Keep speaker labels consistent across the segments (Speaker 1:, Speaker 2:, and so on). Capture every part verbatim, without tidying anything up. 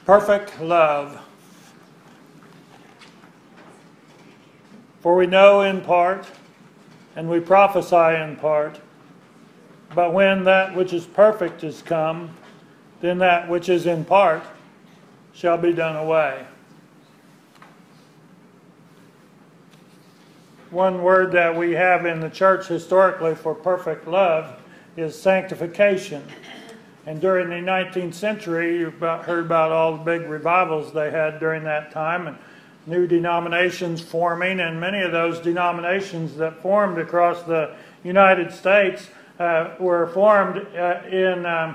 Speaker 1: Perfect love. For we know in part, and we prophesy in part, but when that which is perfect is come, then that which is in part shall be done away. One word that we have in the church historically for perfect love is sanctification. And during the nineteenth century, you heard about all the big revivals they had during that time, and new denominations forming, and many of those denominations that formed across the United States uh, were formed uh, in um,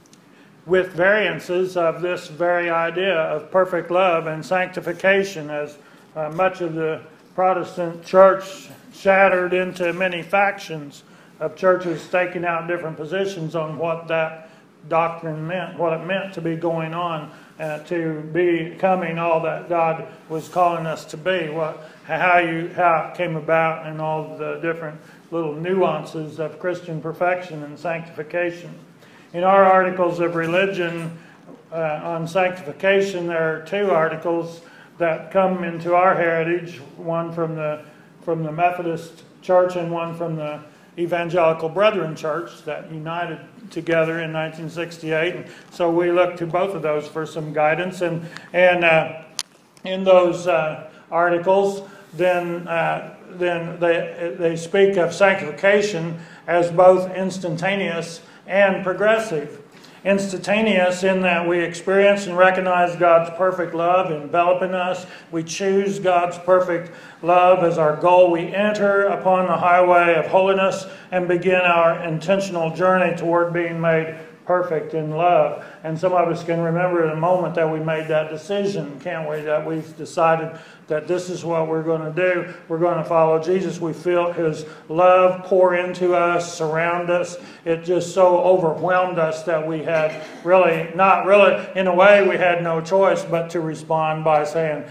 Speaker 1: with variances of this very idea of perfect love and sanctification, as uh, much of the Protestant church shattered into many factions of churches staking out different positions on what that doctrine meant, what it meant to be going on, uh, to be becoming all that God was calling us to be, what, how you, how it came about, and all the different little nuances of Christian perfection and sanctification. In our articles of religion uh, on sanctification, there are two articles that come into our heritage, one from the from the Methodist Church and one from the Evangelical Brethren Church that united together in nineteen sixty-eight. And so we look to both of those for some guidance. And and uh, in those uh, articles, then uh, then they they speak of sanctification as both instantaneous and progressive. Instantaneous in that we experience and recognize God's perfect love enveloping us. We choose God's perfect love as our goal. We enter upon the highway of holiness and begin our intentional journey toward being made perfect in love. And some of us can remember the moment that we made that decision, can't we? That we've decided that this is what we're going to do. We're going to follow Jesus. We feel His love pour into us, surround us. It just so overwhelmed us that we had really, not really, in a way we had no choice but to respond by saying,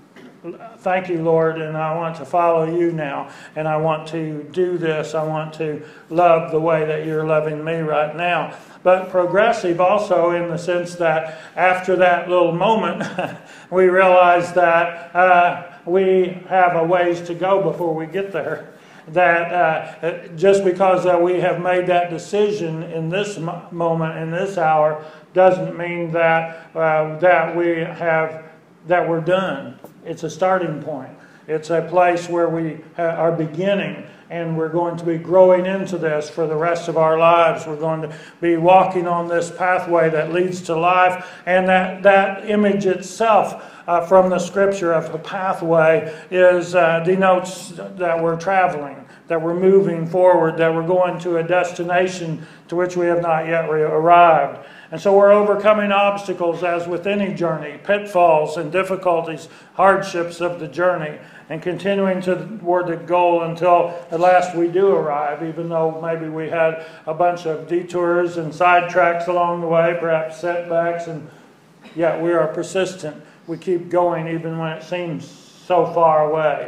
Speaker 1: thank you, Lord, and I want to follow you now, and I want to do this. I want to love the way that you're loving me right now. But progressive also in the sense that after that little moment, we realize that uh, we have a ways to go before we get there. That uh, just because uh, we have made that decision in this moment, in this hour, doesn't mean that uh, that we have that we're done. It's a starting point. It's a place where we are beginning, and we're going to be growing into this for the rest of our lives. We're going to be walking on this pathway that leads to life, and that, that image itself uh, from the Scripture of a pathway is uh, denotes that we're traveling, that we're moving forward, that we're going to a destination to which we have not yet arrived. And so we're overcoming obstacles as with any journey, pitfalls and difficulties, hardships of the journey, and continuing toward the goal until at last we do arrive, even though maybe we had a bunch of detours and sidetracks along the way, perhaps setbacks, and yet we are persistent. We keep going even when it seems so far away.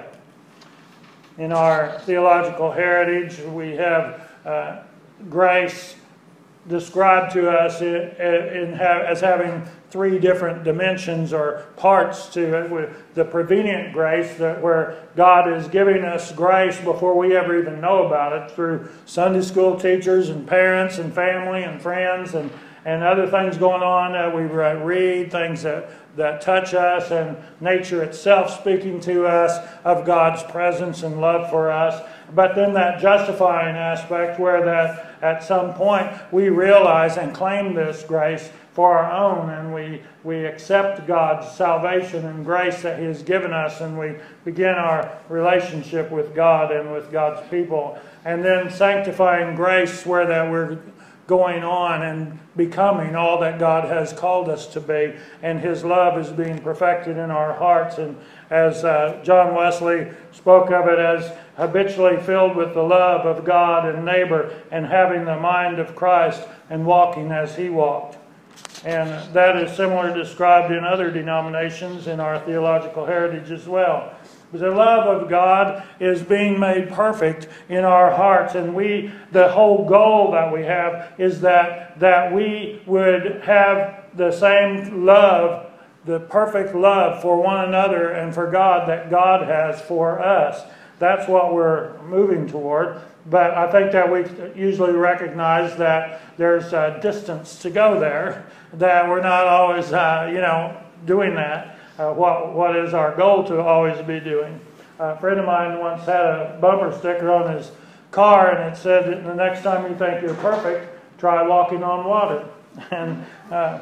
Speaker 1: In our theological heritage, we have uh, grace described to us in, in, as having three different dimensions or parts to it. With the prevenient grace, that where God is giving us grace before we ever even know about it, through Sunday school teachers and parents and family and friends and, and other things going on that we read, things that, that touch us, and nature itself speaking to us of God's presence and love for us. But then that justifying aspect where that at some point we realize and claim this grace for our own, and we, we accept God's salvation and grace that He has given us, and we begin our relationship with God and with God's people. And then sanctifying grace where that we're going on and becoming all that God has called us to be, and His love is being perfected in our hearts. And as uh, John Wesley spoke of it as habitually filled with the love of God and neighbor, and having the mind of Christ and walking as He walked. And that is similar described in other denominations in our theological heritage as well. The love of God is being made perfect in our hearts, and we, the whole goal that we have is that, that we would have the same love the perfect love for one another and for God that God has for us. That's what we're moving toward. But I think that we usually recognize that there's a distance to go there, that we're not always, uh, you know, doing that. Uh, what What is our goal to always be doing? A friend of mine once had a bumper sticker on his car, and it said that the next time you think you're perfect, try walking on water. And uh,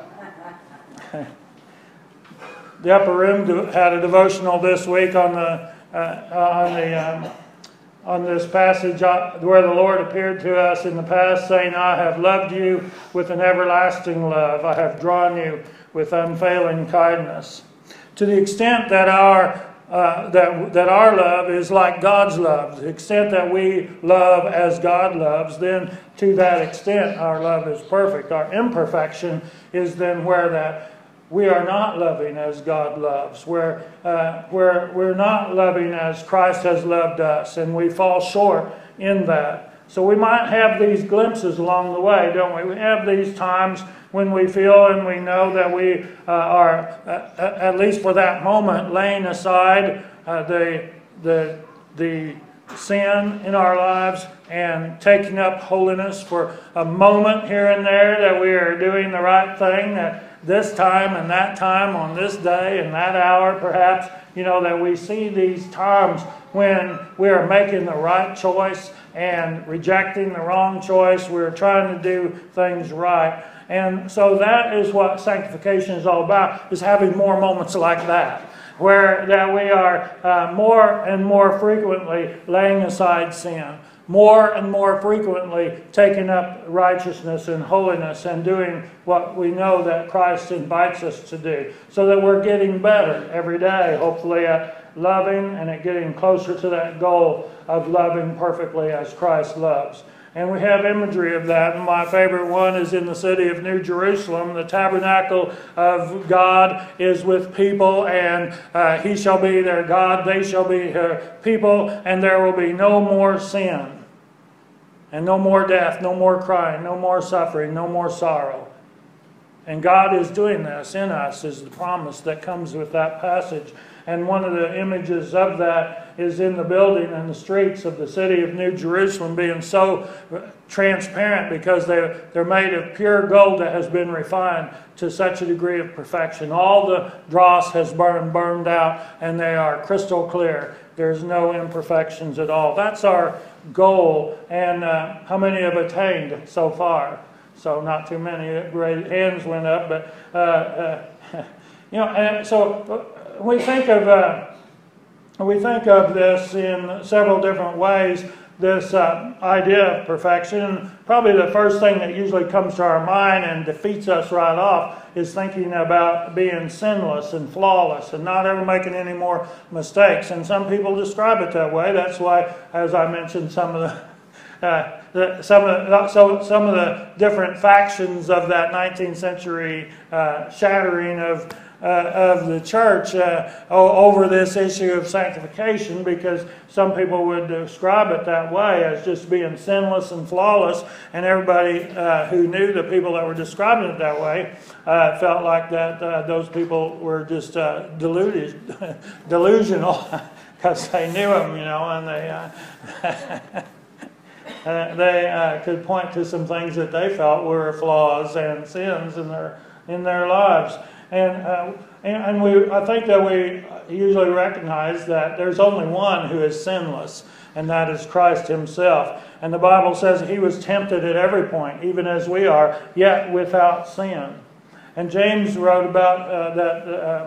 Speaker 1: the upper room had a devotional this week on the uh, on the um, on this passage where the Lord appeared to us in the past, saying, "I have loved you with an everlasting love. I have drawn you with unfailing kindness." To the extent that our Uh, that that our love is like God's love, the extent that we love as God loves, then to that extent our love is perfect. Our imperfection is then where that we are not loving as God loves, where uh, where we're not loving as Christ has loved us, and we fall short in that. So we might have these glimpses along the way, don't we? We have these times when we feel and we know that we uh, are, uh, at least for that moment, laying aside uh, the, the, the sin in our lives and taking up holiness for a moment here and there, that we are doing the right thing at this time and that time on this day and that hour perhaps. You know, that we see these times when we are making the right choice and rejecting the wrong choice. We're trying to do things right. And so that is what sanctification is all about, is having more moments like that, where that we are uh, more and more frequently laying aside sin, more and more frequently taking up righteousness and holiness and doing what we know that Christ invites us to do, so that we're getting better every day, hopefully, at loving and at getting closer to that goal of loving perfectly as Christ loves. And we have imagery of that. And my favorite one is in the city of New Jerusalem. The tabernacle of God is with people, and uh, He shall be their God, they shall be her people, and there will be no more sin, and no more death, no more crying, no more suffering, no more sorrow. And God is doing this in us, is the promise that comes with that passage. And one of the images of that is in the building and the streets of the city of New Jerusalem being so transparent, because they're, they're made of pure gold that has been refined to such a degree of perfection. All the dross has burned, burned out, and they are crystal clear. There's no imperfections at all. That's our goal. And uh, how many have attained so far? So not too many. Great hands went up, but uh, uh, you know. And so we think of uh, we think of this in several different ways. This uh, idea of perfection. Probably the first thing that usually comes to our mind and defeats us right off is thinking about being sinless and flawless and not ever making any more mistakes. And some people describe it that way. That's why, as I mentioned, some of the Uh, the, some of the, so some of the different factions of that nineteenth century uh, shattering of uh, of the church uh, over this issue of sanctification, because some people would describe it that way as just being sinless and flawless, and everybody uh, who knew the people that were describing it that way uh, felt like that uh, those people were just uh, deluded, delusional, because they knew them, you know, and they. Uh, Uh, they uh, could point to some things that they felt were flaws and sins in their in their lives, and uh, and, and we I think that we usually recognize that there's only one who is sinless, and that is Christ Himself. And the Bible says He was tempted at every point, even as we are, yet without sin. And James wrote about uh, that. Uh,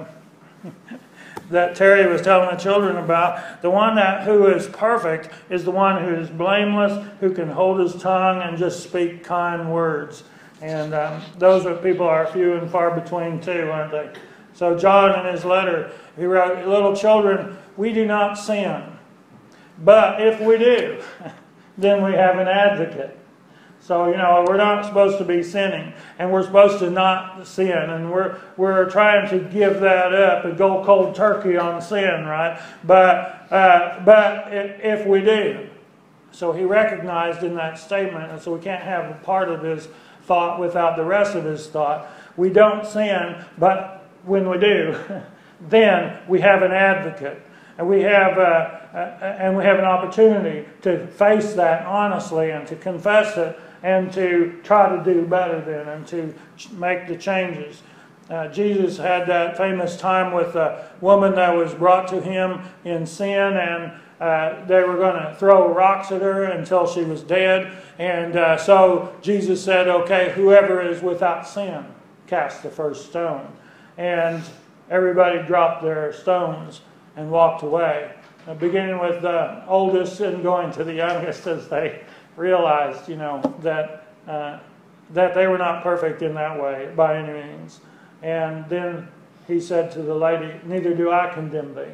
Speaker 1: that Terry was telling the children about, the one that who is perfect is the one who is blameless, who can hold his tongue and just speak kind words. And um, those are, people are few and far between too, aren't they? So John in his letter, he wrote, "Little children, we do not sin. But if we do, then we have an advocate." So, you know, we're not supposed to be sinning, and we're supposed to not sin, and we're we're trying to give that up and go cold turkey on sin, right? But uh, but if we do, so he recognized in that statement, and so we can't have a part of his thought without the rest of his thought. We don't sin, but when we do, then we have an advocate. And we have, uh, uh, and we have an opportunity to face that honestly and to confess it and to try to do better then and to make the changes. Uh, Jesus had that famous time with a woman that was brought to him in sin, and uh, they were going to throw rocks at her until she was dead. And uh, so Jesus said, okay, whoever is without sin, cast the first stone. And everybody dropped their stones and walked away, uh, beginning with the oldest and going to the youngest, as they realized, you know, that uh, that they were not perfect in that way by any means. And then he said to the lady, neither do I condemn thee.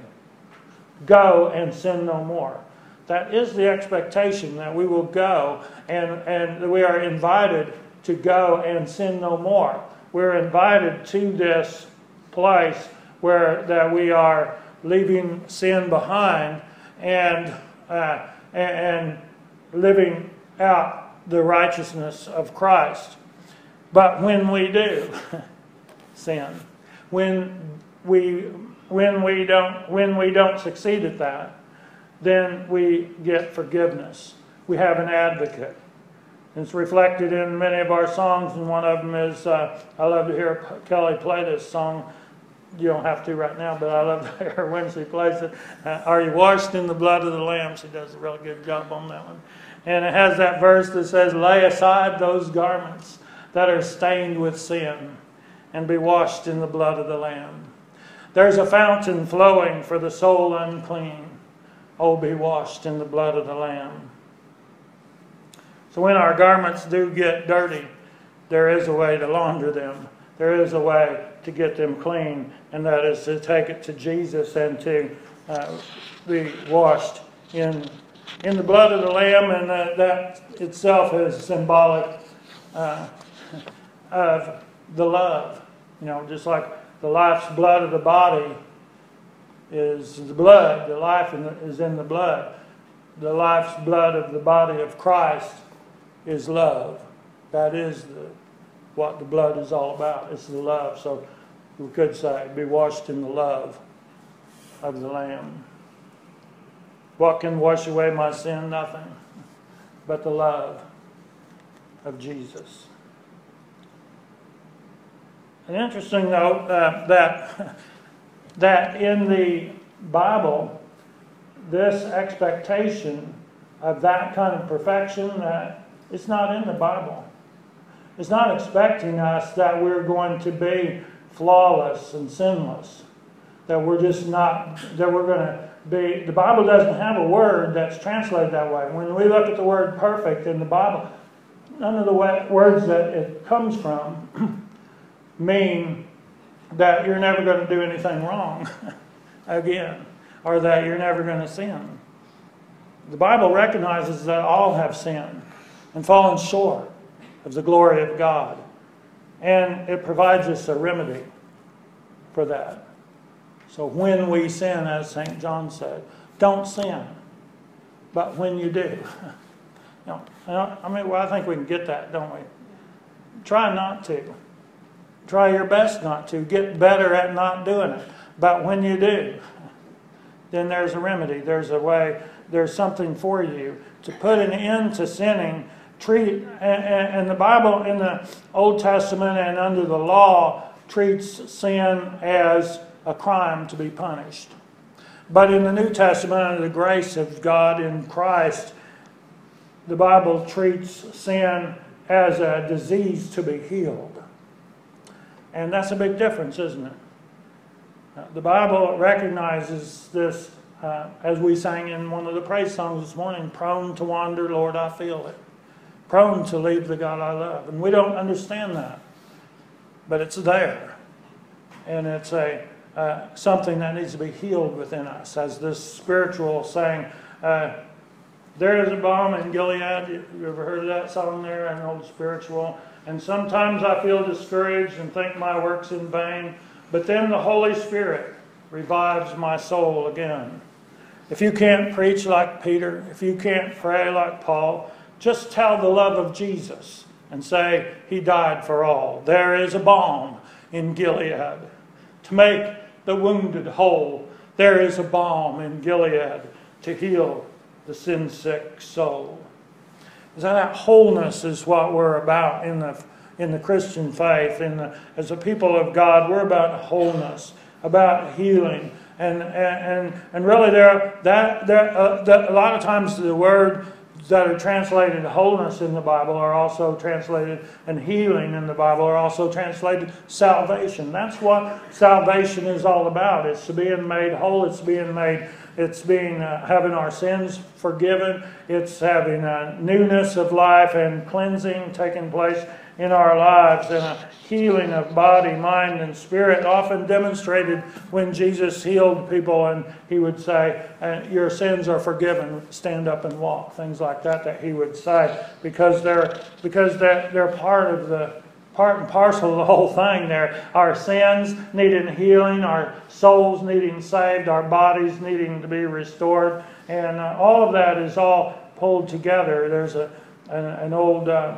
Speaker 1: Go and sin no more. That is the expectation, that we will go and, and we are invited to go and sin no more. We're invited to this place where that we are leaving sin behind and uh, and living out the righteousness of Christ. But when we do sin, when we when we don't when we don't succeed at that, then we get forgiveness. We have an advocate. It's reflected in many of our songs, and one of them is uh, I love to hear Kelly play this song. You don't have to right now, but I love to hear when she plays it. Uh, Are you washed in the blood of the Lamb? She does a real good job on that one. And it has that verse that says, lay aside those garments that are stained with sin and be washed in the blood of the Lamb. There's a fountain flowing for the soul unclean. Oh, be washed in the blood of the Lamb. So when our garments do get dirty, there is a way to launder them. There is a way to get them clean, and that is to take it to Jesus and to uh, be washed in in the blood of the Lamb, and that, that itself is symbolic uh, of the love. You know, just like the life's blood of the body is the blood, the life in the, is in the blood. The life's blood of the body of Christ is love. That is the what the blood is all about. It's the love. So we could say, be washed in the love of the Lamb. What can wash away my sin? Nothing but the love of Jesus. And interesting, though, uh, that, that in the Bible, this expectation of that kind of perfection, uh, it's not in the Bible. It's not expecting us that we're going to be flawless and sinless. That we're just not, that we're going to be, the Bible doesn't have a word that's translated that way. When we look at the word perfect in the Bible, none of the words that it comes from mean that you're never going to do anything wrong again, or that you're never going to sin. The Bible recognizes that all have sinned and fallen short of the glory of God. And it provides us a remedy for that. So when we sin, as Saint John said, don't sin. But when you do, you know, I mean, well, I think we can get that, don't we? Try not to. Try your best not to. Get better at not doing it. But when you do, then there's a remedy. There's a way, there's something for you to put an end to sinning. Treat, and, and the Bible in the Old Testament and under the law treats sin as a crime to be punished. But in the New Testament, under the grace of God in Christ, the Bible treats sin as a disease to be healed. And that's a big difference, isn't it? The Bible recognizes this, uh, as we sang in one of the praise songs this morning, prone to wander, Lord, I feel it. Prone to leave the God I love. And we don't understand that. But it's there. And it's a uh, something that needs to be healed within us. As this spiritual saying, uh, there is a balm in Gilead. You ever heard of that song there? An old spiritual. And sometimes I feel discouraged and think my work's in vain. But then the Holy Spirit revives my soul again. If you can't preach like Peter, if you can't pray like Paul, just tell the love of Jesus and say, He died for all. There is a balm in Gilead. to make the wounded whole. There is a balm in Gilead to heal the sin-sick soul. So that wholeness is what we're about in the in the Christian faith. In the, as a people of God, we're about wholeness, about healing, and and and really there that there uh, that a lot of times the word that are translated wholeness in the Bible are also translated, and healing in the Bible are also translated salvation. That's what salvation is all about. It's being made whole. It's being made. It's being uh, having our sins forgiven. It's having a newness of life and cleansing taking place in our lives, and a healing of body, mind, and spirit, often demonstrated when Jesus healed people and he would say, your sins are forgiven, stand up and walk. Things like that that he would say, because they're because they're, they're part of the part and parcel of the whole thing there. Our sins needing healing, our souls needing saved, our bodies needing to be restored, and uh, all of that is all pulled together. There's a an, an old uh,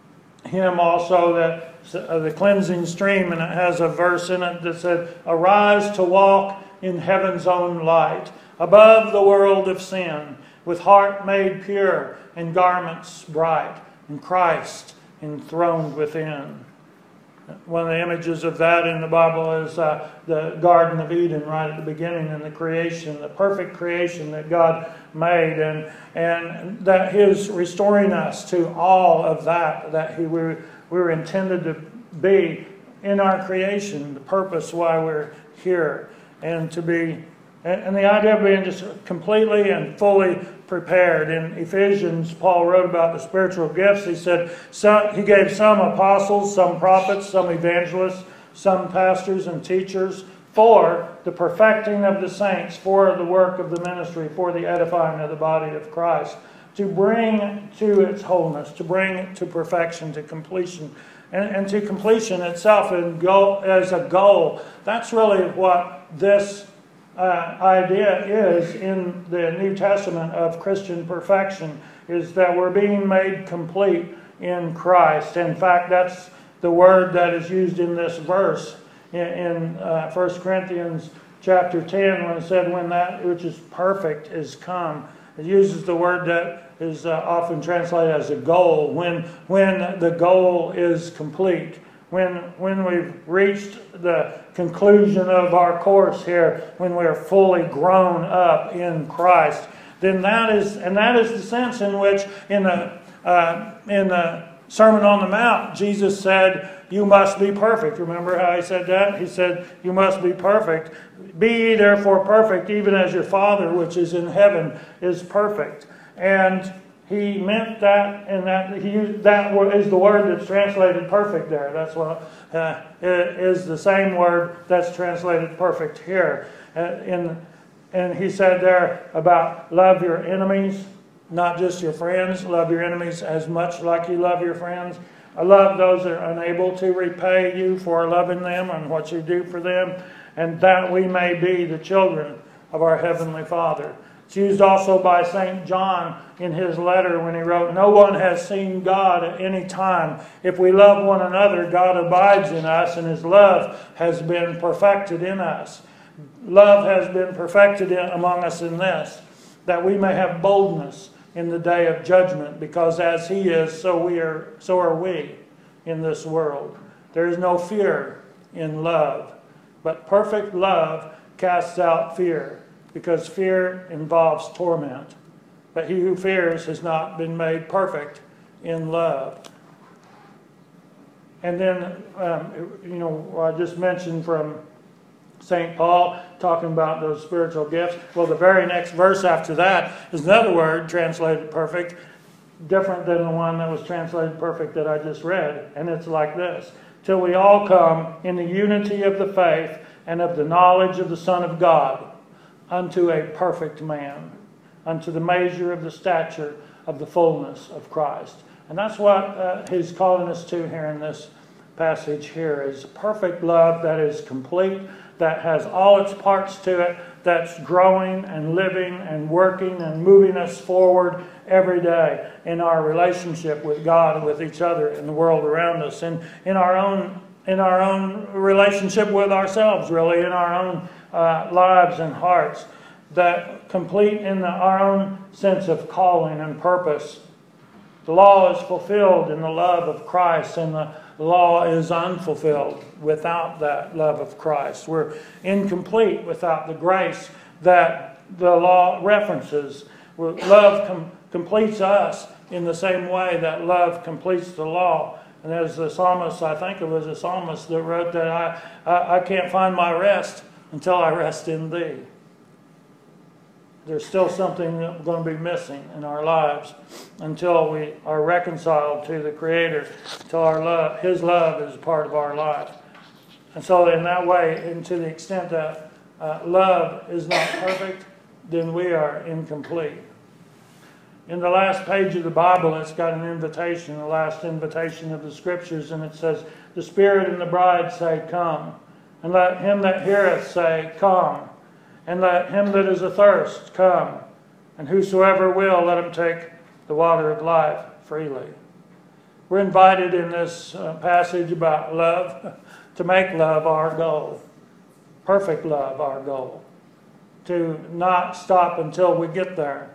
Speaker 1: hymn also, that uh, the cleansing stream, and it has a verse in it that said, arise to walk in heaven's own light, above the world of sin, with heart made pure and garments bright, and Christ enthroned within. One of the images of that in the Bible is uh, the Garden of Eden right at the beginning, in the creation, the perfect creation that God made, and and that His restoring us to all of that that He we, we were intended to be in our creation, the purpose why we're here, and to be and, and the idea of being just completely and fully prepared. In Ephesians, Paul wrote about the spiritual gifts. He said some, he gave some apostles, some prophets, some evangelists, some pastors and teachers for the perfecting of the saints, for the work of the ministry, for the edifying of the body of Christ, to bring to its wholeness, to bring it to perfection, to completion, and, and to completion itself and go as a goal. That's really what this Uh, idea is in the New Testament of Christian perfection, is that we're being made complete in Christ. In fact, that's the word that is used in this verse in, in uh, First Corinthians chapter ten, when it said, when that which is perfect is come. It uses the word that is uh, often translated as a goal, when, when the goal is complete. When, when we've reached the conclusion of our course here, when we're fully grown up in Christ, then that is, and that is the sense in which in the, uh, in the Sermon on the Mount, Jesus said, you must be perfect. Remember how he said that? He said, you must be perfect. Be ye therefore perfect, even as your Father which is in heaven is perfect. And he meant that, and that he used, that is the word that's translated perfect there. That's what uh, is the same word that's translated perfect here. Uh, in, and he said there about love your enemies, not just your friends. Love your enemies as much like you love your friends. I love those that are unable to repay you for loving them and what you do for them, and that we may be the children of our Heavenly Father. It's used also by Saint John in his letter when he wrote, no one has seen God at any time. If we love one another, God abides in us, and His love has been perfected in us. Love has been perfected in, among us in this, that we may have boldness in the day of judgment, because as He is, so we are, so are we in this world. There is no fear in love, but perfect love casts out fear, because fear involves torment. But he who fears has not been made perfect in love. And then, um, you know, I just mentioned from Saint Paul talking about those spiritual gifts. Well, the very next verse after that is another word translated perfect, different than the one that was translated perfect that I just read. And it's like this: till we all come in the unity of the faith and of the knowledge of the Son of God, unto a perfect man, unto the measure of the stature of the fullness of Christ. And that's what uh, he's calling us to here in this passage here, is perfect love that is complete, that has all its parts to it, that's growing and living and working and moving us forward every day in our relationship with God and with each other and the world around us, and in our own in our own relationship with ourselves, really, in our own uh, lives and hearts, that complete in the, our own sense of calling and purpose. The law is fulfilled in the love of Christ, and the law is unfulfilled without that love of Christ. We're incomplete without the grace that the law references. Love com- completes us in the same way that love completes the law. And there's the psalmist, I think it was a psalmist that wrote that I, I, I can't find my rest until I rest in Thee. There's still something that we're going to be missing in our lives until we are reconciled to the Creator, until our love, His love is part of our life. And so in that way, and to the extent that uh, love is not perfect, then we are incomplete. In the last page of the Bible, it's got an invitation, the last invitation of the Scriptures, and it says, "The Spirit and the bride say, Come. And let him that heareth say, Come. And let him that is athirst come. And whosoever will, let him take the water of life freely." We're invited in this uh, passage about love to make love our goal. Perfect love our goal. To not stop until we get there.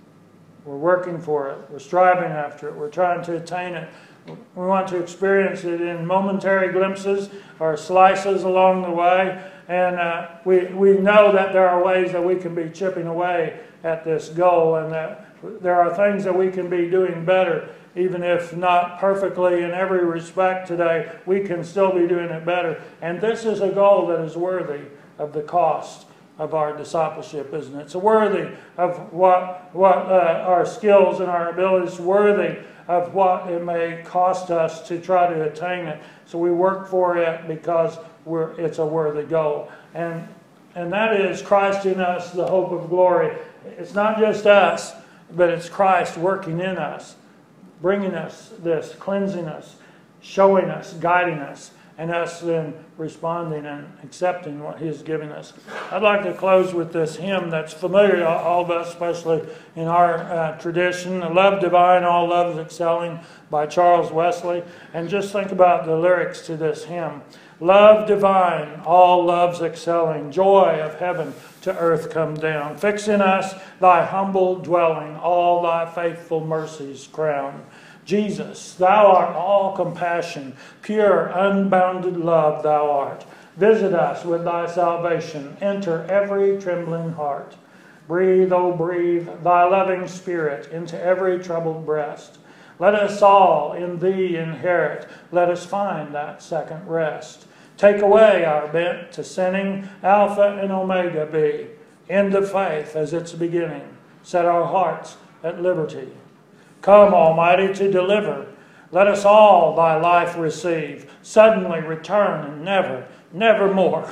Speaker 1: We're working for it. We're striving after it. We're trying to attain it. We want to experience it in momentary glimpses or slices along the way. And uh, we, we know that there are ways that we can be chipping away at this goal, and that there are things that we can be doing better. Even if not perfectly in every respect today, we can still be doing it better. And this is a goal that is worthy of the cost of our discipleship, isn't it? It's worthy of what, what uh, our skills and our abilities, worthy of what it may cost us to try to attain it. So we work for it because we're, it's a worthy goal. And, and that is Christ in us, the hope of glory. It's not just us, but it's Christ working in us, bringing us this, cleansing us, showing us, guiding us, and us then responding and accepting what He is giving us. I'd like to close with this hymn that's familiar to all of us, especially in our uh, tradition, "Love Divine, All Loves Excelling" by Charles Wesley. And just think about the lyrics to this hymn. "Love divine, all loves excelling, joy of heaven to earth come down. Fix in us Thy humble dwelling, all Thy faithful mercies crown. Jesus, Thou art all compassion, pure, unbounded love Thou art. Visit us with Thy salvation, enter every trembling heart. Breathe, oh breathe, Thy loving Spirit into every troubled breast. Let us all in Thee inherit, let us find that second rest. Take away our bent to sinning, Alpha and Omega be. End of faith as its beginning. Set our hearts at liberty. Come, Almighty, to deliver. Let us all Thy life receive. Suddenly return and never, never more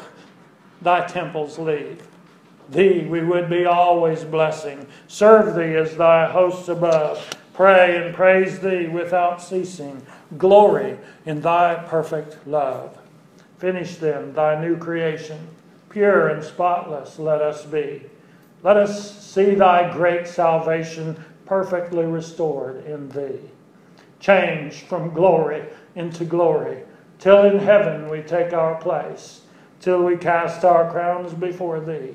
Speaker 1: Thy temples leave. Thee we would be always blessing. Serve Thee as Thy hosts above. Pray and praise Thee without ceasing. Glory in Thy perfect love. Finish then Thy new creation. Pure and spotless let us be. Let us see Thy great salvation perfectly restored in Thee. Change from glory into glory, till in heaven we take our place, till we cast our crowns before Thee,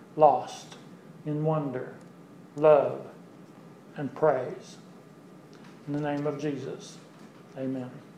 Speaker 1: lost in wonder, love, and praise. In the name of Jesus, amen.